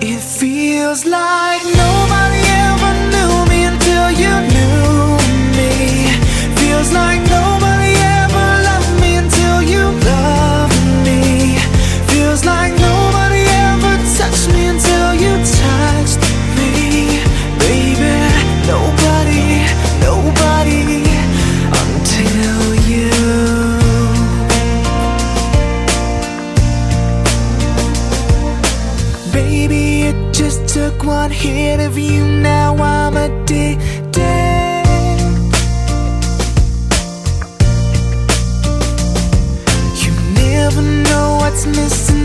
It feels like nobody ever knew me until you knew me. Feels like nobody ever loved me until you loved me. Feels like nobody ever touched me until you touched me. Baby, nobody until you. Baby, it just took one hit of you, now I'm addicted. You never know what's missing